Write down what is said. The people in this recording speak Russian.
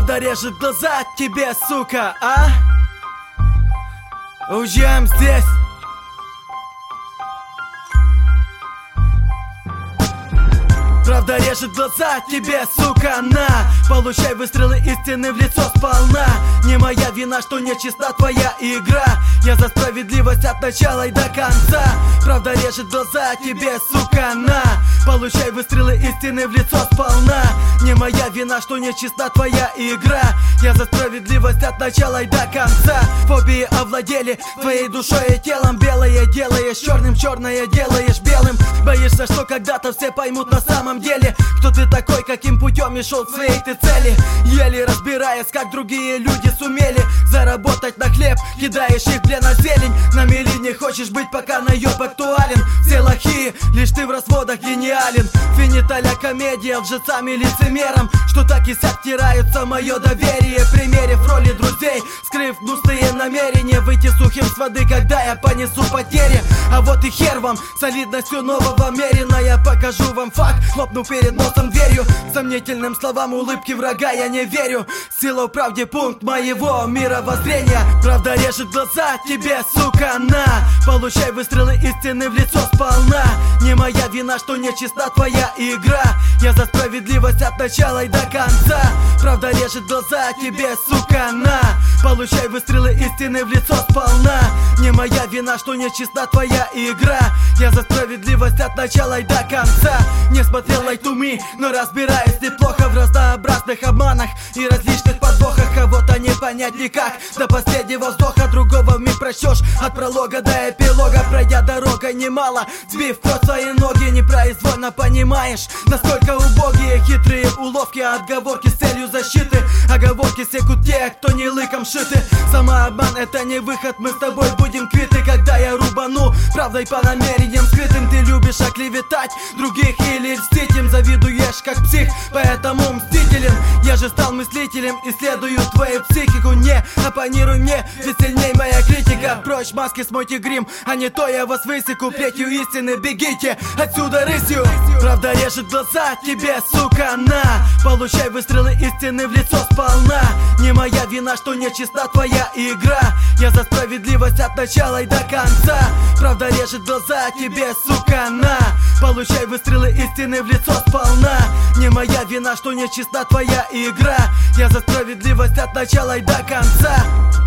Правда режет глаза тебе, сука, а? Уезжаем здесь. Правда режет глаза тебе, сука, на! Получай выстрелы истины в лицо сполна. Не моя вина, что нечиста твоя игра. Я за справедливость от начала и до конца. Правда режет глаза тебе, сука, на! Получай выстрелы истины в лицо сполна. Не моя вина, что нечиста твоя игра. Я за справедливость от начала и до конца. Фобии овладели твоей душой и телом. Белое делаешь черным, черное делаешь белым. Боишься, что когда-то все поймут на самом деле, кто ты такой, каким путем и шел к своей ты цели. Еле разбираясь, как другие люди сумели заработать на хлеб, кидаешь их в плен на зелень. На мели не хочешь быть, пока наеб актуален. Все лохи, лишь ты в разводах гениален. Финиталя комедия лжецам и лицемерам, что так и сяк тираются мое доверие. Примерив роли друзей, скрыв гнусные намерения, выйти сухим с воды, когда я понесу потери. А вот и хер вам, солидностью нового мерина. Я покажу вам факт, хлопну перед носом дверью. Сомнительным словам улыбки врага я не верю. Сила в правде пункт моего мировоззрения. Правда режет глаза тебе, сука, на! Получай выстрелы истины в лицо сполна. Не моя вина, что нечиста твоя игра. Я за справедливость от начала и до конца. Правда режет глаза тебе, сука, на! Получай выстрелы истины в лицо сполна. Не моя вина, что нечиста твоя игра. Я за справедливость от начала и до конца. Не смотрел Lie to Me, но разбираюсь неплохо в разнообразных обманах и различных подвохах. Кого-то не понять никак, до последнего вздоха. Другого вмиг прочтешь от пролога до эпилога. Пройдя дорогой немало, сбив в свои ноги. Непроизвольно понимаешь, насколько убогие хитрые уловки, отговорки с целью защиты. Оговорки секут те, кто не лыком шиты. Самообман — это не выход, мы с тобой будем квиты. Когда я рубану правдой по намерениям скрытым. Ты любишь оклеветать других или льстить им. Завидуешь как псих, поэтому мстителен. Я же стал мыслителем, исследую твою психику. Не оппонируй мне, ведь сильней моя критика. Прочь маски, смойте грим, а не то я вас высеку. Плетью истины бегите отсюда рысью. Правда режет глаза тебе, сука, на! Получай выстрелы истины в лицо сполна. Не моя вина, что нечиста твоя игра. Я за справедливость от начала и до конца. Правда режет глаза тебе, сука, на! Получай выстрелы истины в лицо сполна. Не моя вина, что нечиста твоя игра. Я за справедливость от начала и до конца.